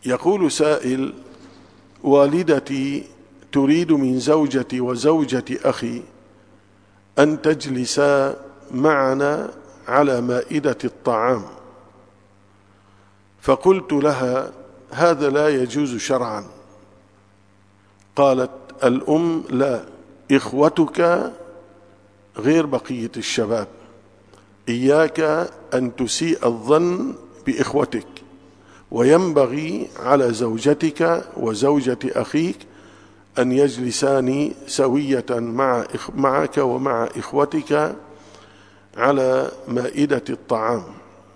يقول سائل: والدتي تريد من زوجتي وزوجة أخي أن تجلسا معنا على مائدة الطعام، فقلت لها: هذا لا يجوز شرعا. قالت الأم: لا، إخوتك غير بقية الشباب، إياك أن تسيء الظن بإخوتك، وينبغي على زوجتك وزوجة أخيك أن يجلسان سوية معك ومع إخوتك على مائدة الطعام.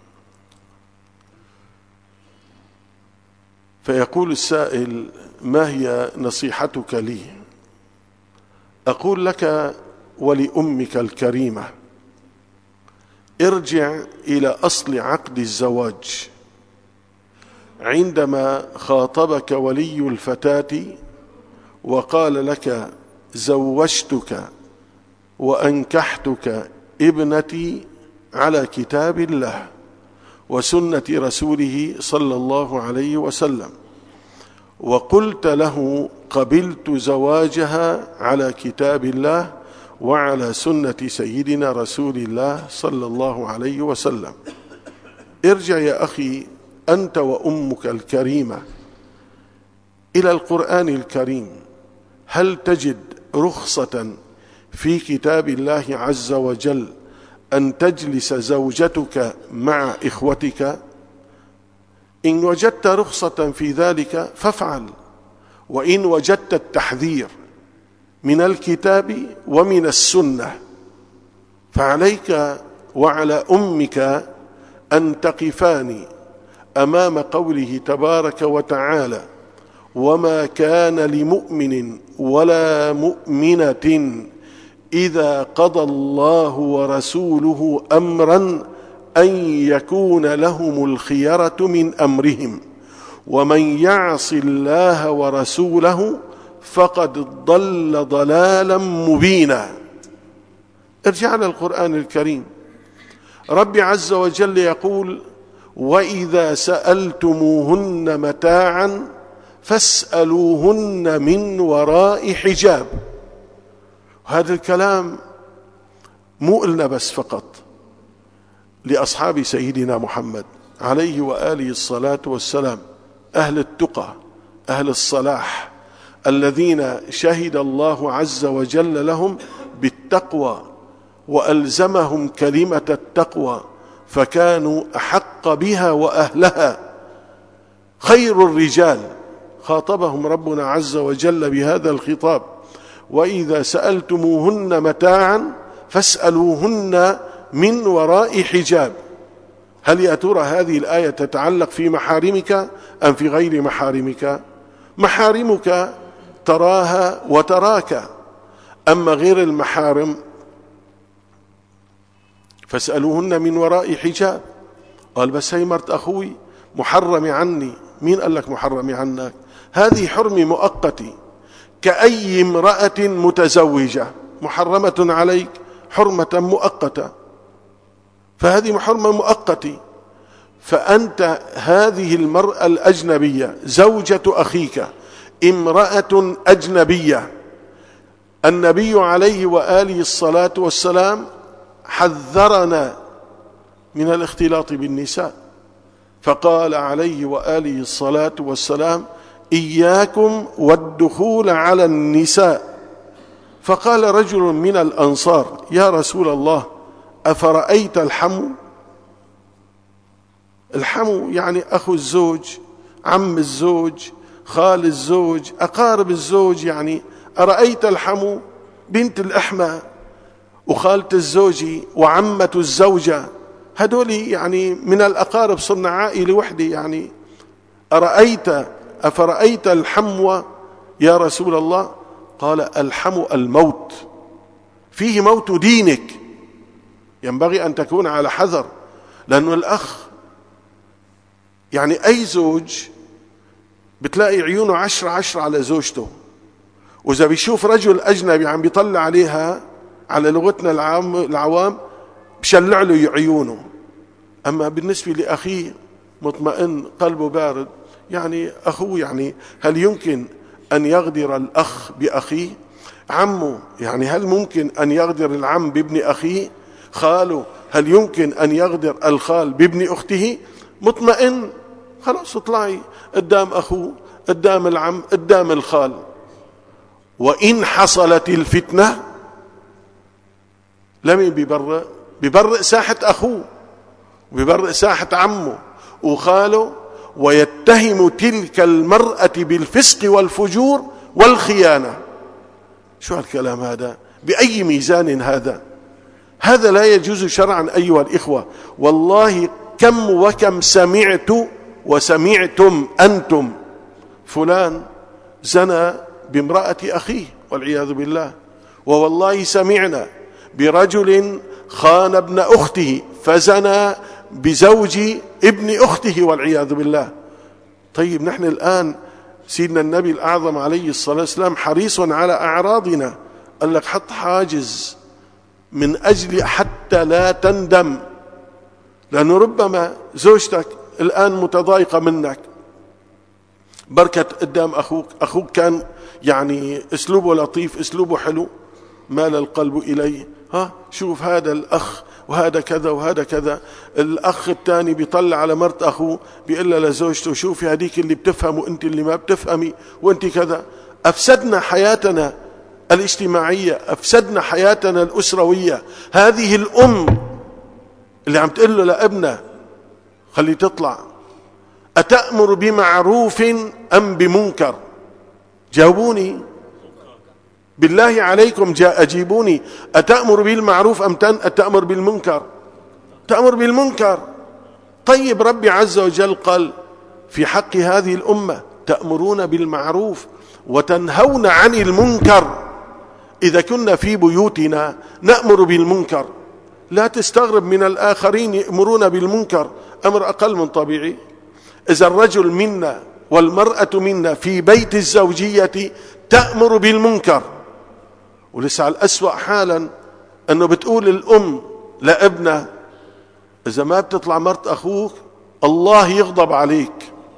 فيقول السائل: ما هي نصيحتك لي؟ أقول لك ولأمك الكريمة: ارجع إلى أصل عقد الزواج. عندما خاطبك ولي الفتاة وقال لك: زوجتك وأنكحتك ابنتي على كتاب الله وسنة رسوله صلى الله عليه وسلم، وقلت له: قبلت زواجها على كتاب الله وعلى سنة سيدنا رسول الله صلى الله عليه وسلم، ارجع يا أخي أنت وأمك الكريمة إلى القرآن الكريم. هل تجد رخصة في كتاب الله عز وجل أن تجلس زوجتك مع إخوتك؟ إن وجدت رخصة في ذلك فافعل، وإن وجدت التحذير من الكتاب ومن السنة فعليك وعلى أمك أن تقفان أمام قوله تبارك وتعالى: وما كان لمؤمن ولا مؤمنة إذا قضى الله ورسوله أمرا أن يكون لهم الخيرة من أمرهم ومن يعص الله ورسوله فقد ضل ضلالا مبينا. ارجع للقرآن الكريم. رب عز وجل يقول: وإذا سألتموهن متاعا فاسألوهن من وراء حجاب. هذا الكلام مو إلنا بس فقط، لأصحاب سيدنا محمد عليه وآله الصلاة والسلام، أهل التقى أهل الصلاح الذين شهد الله عز وجل لهم بالتقوى وألزمهم كلمة التقوى فكانوا أحق بها وأهلها. خير الرجال خاطبهم ربنا عز وجل بهذا الخطاب: وإذا سألتموهن متاعا فاسألوهن من وراء حجاب. هل يا ترى هذه الآية تتعلق في محارمك أم في غير محارمك؟ محارمك تراها وتراك، أما غير المحارم فاسألوهن من وراء حجاب. قال: بس هي مرت أخوي محرم عني. مين قال لك محرم عنك؟ هذه حرمة مؤقتة كأي امرأة متزوجة محرمة عليك حرمة مؤقتة، فهذه حرمة مؤقتة. فأنت هذه المرأة الأجنبية زوجة أخيك امرأة أجنبية. النبي عليه وآله الصلاة والسلام حذرنا من الاختلاط بالنساء، فقال عليه وآله الصلاة والسلام: إياكم والدخول على النساء. فقال رجل من الأنصار: يا رسول الله، أفرأيت الحمو؟ الحمو يعني أخو الزوج، عم الزوج، خال الزوج، أقارب الزوج. يعني أرأيت الحمو؟ بنت الأحمى وخالة الزوج وعمة الزوجة، هدول يعني من الأقارب، صرنا عائلة وحدة. يعني أفرأيت الحمو يا رسول الله؟ قال: الحمو الموت، فيه موت دينك. ينبغي أن تكون على حذر، لأنه الأخ يعني أي زوج بتلاقي عيونه 10 على زوجته، وإذا بيشوف رجل أجنبي عم بيطلع عليها على لغتنا العوام بشلع له عيونه. أما بالنسبة لأخيه مطمئن قلبه بارد، يعني أخوه، يعني هل يمكن أن يغدر الأخ بأخيه؟ عمه، يعني هل ممكن أن يغدر العم بابن أخيه؟ خاله، هل يمكن أن يغدر الخال بابن أخته؟ مطمئن، خلاص اطلعي قدام أخوه، قدام العم، قدام الخال. وإن حصلت الفتنة لمن بيبرئ؟ بيبرئ ساحة أخوه، بيبرئ ساحة عمه وخاله، ويتهم تلك المرأة بالفسق والفجور والخيانة. شو هالكلام هذا؟ بأي ميزان هذا؟ هذا لا يجوز شرعا أيها الإخوة. والله كم وكم سمعت وسمعتم أنتم فلان زنى بامرأة أخيه والعياذ بالله، ووالله سمعنا برجل خان ابن أخته فزنى بزوج ابن أخته والعياذ بالله. طيب نحن الآن سيدنا النبي الأعظم عليه الصلاة والسلام حريص على أعراضنا، قال لك حط حاجز من أجل حتى لا تندم، لأنه ربما زوجتك الآن متضايقة منك، بركت قدام أخوك كان يعني أسلوبه لطيف، أسلوبه حلو، مال القلب إليه، شوف هذا الأخ وهذا كذا وهذا كذا. الأخ الثاني بيطلع على مرت أخوه بيقول له لزوجته شوفي هذيك اللي بتفهم وانت اللي ما بتفهمي وانت كذا. أفسدنا حياتنا الاجتماعية، أفسدنا حياتنا الأسروية. هذه الأم اللي عم تقول له لابنه خلي تطلع، أتأمر بمعروف أم بمنكر؟ جاوبوني بالله عليكم، أجيبوني. أتأمر بالمعروف أم أتأمر بالمنكر؟ تأمر بالمنكر. طيب ربي عز وجل قال في حق هذه الأمة تأمرون بالمعروف وتنهون عن المنكر. إذا كنا في بيوتنا نأمر بالمنكر، لا تستغرب من الآخرين يأمرون بالمنكر، أمر أقل من طبيعي. إذا الرجل منا والمرأة منا في بيت الزوجية تأمر بالمنكر. ولسه الأسوأ حالا أنه بتقول الأم لابنه إذا ما بتطلع مرت أخوك الله يغضب عليك.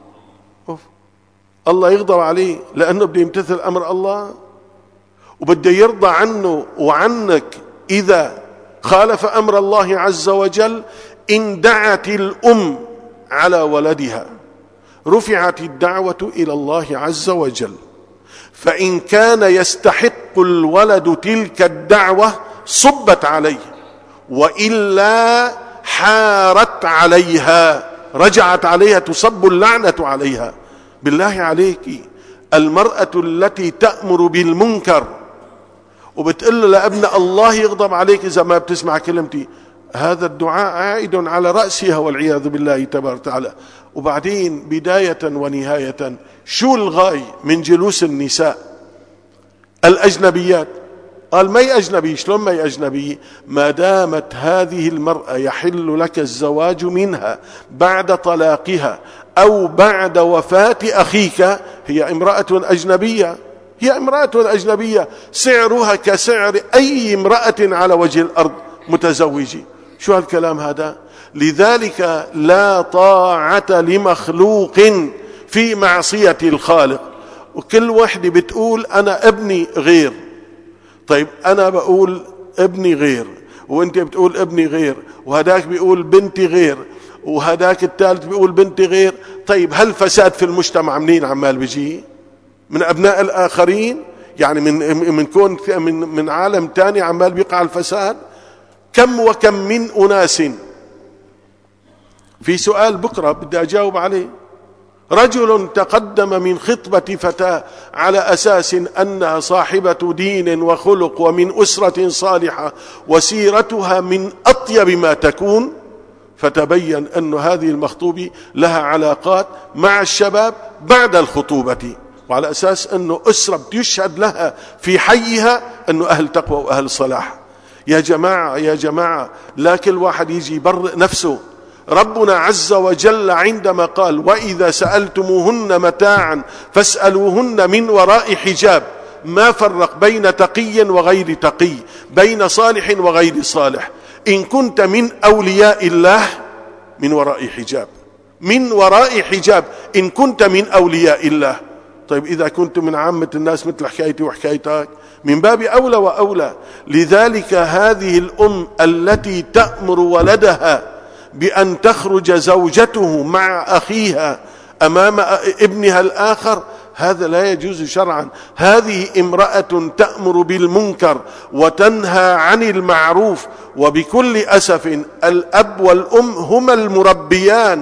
الله يغضب عليه لأنه بده يمتثل أمر الله وبده يرضى عنه وعنك. إذا خالف أمر الله عز وجل إن دعت الأم على ولدها رفعت الدعوة إلى الله عز وجل، فإن كان يستحق الولد تلك الدعوة صبت عليه، وإلا حارت عليها، رجعت عليها، تصب اللعنة عليها. بالله عليك المرأة التي تأمر بالمنكر وبتقول له لابنها الله يغضب عليك إذا ما بتسمع كلمتي، هذا الدعاء عائد على رأسها والعياذ بالله تبارك وتعالى. وبعدين بداية ونهاية شو الغاية من جلوس النساء الأجنبيات؟ قال ما هي أجنبي. شلون ما هي أجنبي؟ ما دامت هذه المرأة يحل لك الزواج منها بعد طلاقها أو بعد وفاة أخيك هي امرأة أجنبية، هي امرأة أجنبية، سعرها كسعر أي امرأة على وجه الأرض متزوجة. شو هالكلام هذا؟ لذلك لا طاعة لمخلوق في معصية الخالق. وكل واحدة بتقول أنا ابني غير. طيب أنا بقول ابني غير وانت بتقول ابني غير وهداك بيقول بنتي غير وهداك الثالث بيقول بنتي غير. طيب هل فساد في المجتمع منين عمال بيجي؟ من أبناء الآخرين؟ يعني من كون من عالم تاني عمال بيقع الفساد؟ كم وكم من أناس. في سؤال بكرة بدي أجاوب عليه. رجل تقدم من خطبة فتاة على أساس أنها صاحبة دين وخلق ومن أسرة صالحة وسيرتها من أطيب ما تكون، فتبين أن هذه المخطوبة لها علاقات مع الشباب بعد الخطوبة، وعلى أساس أنه أسرة بتشهد لها في حيها أنه أهل تقوى وأهل صلاح. يا جماعة يا جماعة، لا كل واحد يجي يبرئ نفسه. ربنا عز وجل عندما قال وإذا سألتموهن متاعا فاسألوهن من وراء حجاب، ما فرق بين تقي وغير تقي، بين صالح وغير صالح. إن كنت من أولياء الله من وراء حجاب، من وراء حجاب إن كنت من أولياء الله. طيب إذا كنت من عامة الناس مثل حكايتي وحكايتك من باب أولى وأولى. لذلك هذه الأم التي تأمر ولدها بأن تخرج زوجته مع أخيها أمام ابنها الآخر، هذا لا يجوز شرعا. هذه امرأة تأمر بالمنكر وتنهى عن المعروف. وبكل أسف الأب والأم هما المربيان.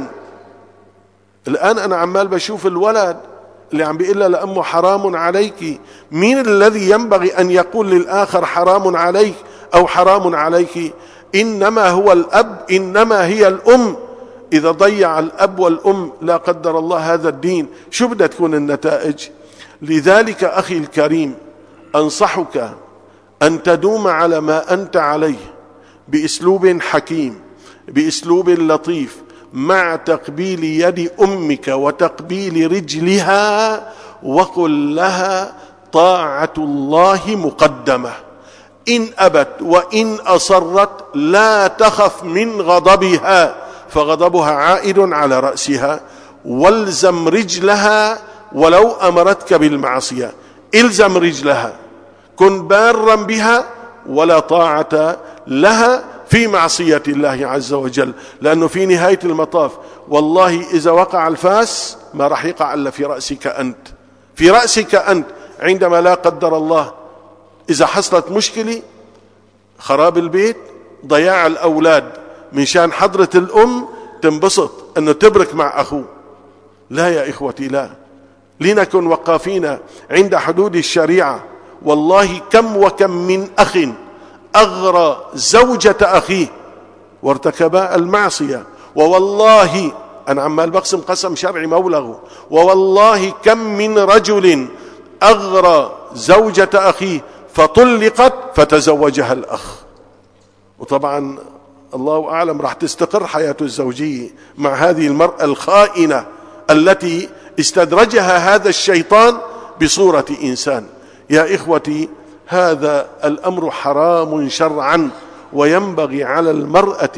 الآن أنا عمال بشوف الولد اللي عم بيقول لها لأمه حرام عليك. مين الذي ينبغي أن يقول للآخر حرام عليك أو حرام عليك؟ إنما هو الأب، إنما هي الأم. إذا ضيع الأب والأم لا قدر الله هذا الدين، شو بدها تكون النتائج؟ لذلك أخي الكريم أنصحك أن تدوم على ما أنت عليه بأسلوب حكيم، بأسلوب لطيف، مع تقبيل يد أمك وتقبيل رجلها، وقل لها طاعة الله مقدمة. إن أبت وإن أصرت لا تخف من غضبها، فغضبها عائد على رأسها. والزم رجلها ولو أمرتك بالمعصية، إلزم رجلها، كن بارا بها، ولا طاعة لها في معصية الله عز وجل. لأنه في نهاية المطاف والله إذا وقع الفاس ما راح يقع إلا في رأسك أنت، في رأسك أنت. عندما لا قدر الله إذا حصلت مشكلة، خراب البيت، ضياع الأولاد، من شان حضرة الأم تنبسط أنه تبرك مع أخوه. لا يا إخوتي، لا، لنكن وقافين عند حدود الشريعة. والله كم وكم من أخ أغرى زوجة أخيه وارتكبا المعصية، ووالله أنا عمال بقسم قسم شرعي مولغه، ووالله كم من رجل أغرى زوجة أخيه فطلقت فتزوجها الأخ. وطبعا الله أعلم راح تستقر حياته الزوجية مع هذه المرأة الخائنة التي استدرجها هذا الشيطان بصورة إنسان. يا إخوتي، هذا الأمر حرام شرعا، وينبغي على المرأة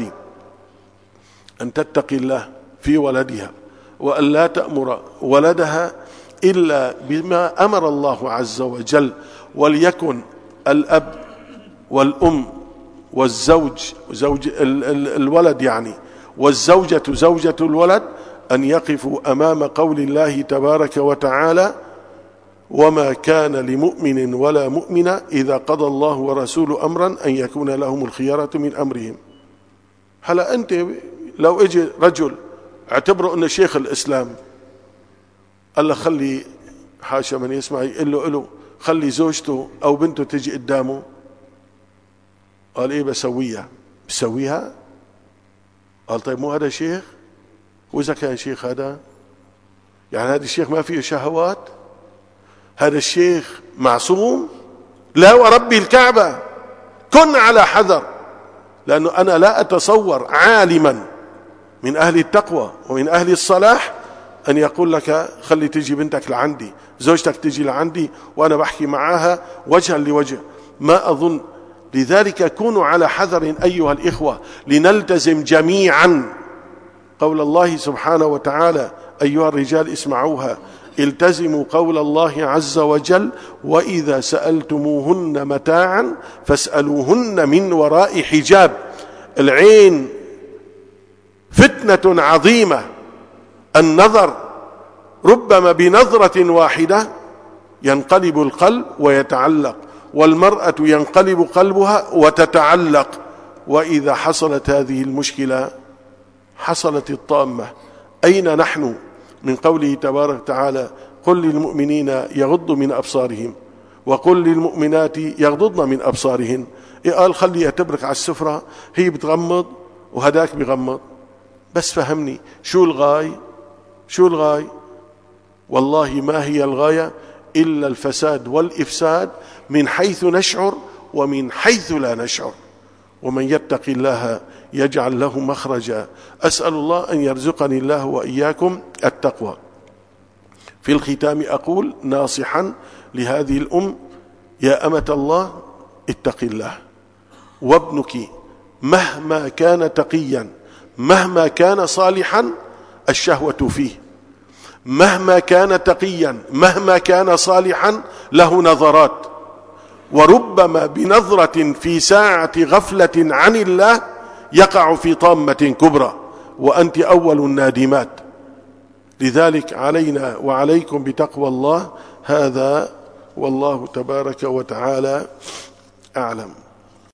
أن تتقي الله في ولدها، وأن لا تأمر ولدها إلا بما أمر الله عز وجل. وليكن الأب والأم والزوج، زوج الولد يعني، والزوجة زوجة الولد، أن يقفوا أمام قول الله تبارك وتعالى: وما كان لمؤمن ولا مؤمنة إذا قضى الله ورسوله أمرا أن يكون لهم الخيارة من أمرهم. هلا أنت لو اجي رجل اعتبره أنه شيخ الإسلام، قال له خلي، حاشا من يسمع، يقول له خلي زوجته أو بنته تجي قدامه، قال إيه بسويها؟ بسويها؟ قال طيب مو هذا شيخ؟ وإذا كان شيخ هذا، يعني هذا الشيخ ما فيه شهوات؟ هذا الشيخ معصوم؟ لا ورب الكعبة كن على حذر. لأنه أنا لا أتصور عالما من أهل التقوى ومن أهل الصلاح أن يقول لك خلي تجي بنتك لعندي، زوجتك تجي لعندي وأنا بحكي معاها وجها لوجه، ما أظن. لذلك كونوا على حذر أيها الإخوة، لنلتزم جميعا قول الله سبحانه وتعالى: أيها الرجال اسمعوها، التزموا قول الله عز وجل: وإذا سألتموهن متاعا فاسألوهن من وراء حجاب. العين فتنة عظيمة، النظر ربما بنظرة واحدة ينقلب القلب ويتعلق، والمرأة ينقلب قلبها وتتعلق. وإذا حصلت هذه المشكلة حصلت الطامة. أين نحن من قوله تبارك وتعالى: قل للمؤمنين يغضوا من أبصارهم وقل للمؤمنات يغضضن من أبصارهن. قال خليها تبرك على السفرة، هي بتغمض وهداك بغمض. بس فهمني شو الغاية؟ شو الغاية؟ والله ما هي الغاية إلا الفساد والإفساد من حيث نشعر ومن حيث لا نشعر. ومن يتق الله يجعل له مخرجا. أسأل الله أن يرزقني الله وإياكم التقوى. في الختام أقول ناصحا لهذه الأم: يا أمة الله اتق الله، وابنك مهما كان تقيا، مهما كان صالحا، الشهوة فيه، مهما كان تقيا مهما كان صالحا له نظرات، وربما بنظرة في ساعة غفلة عن الله يقع في طامة كبرى، وأنت أول النادمات. لذلك علينا وعليكم بتقوى الله، هذا والله تبارك وتعالى أعلم.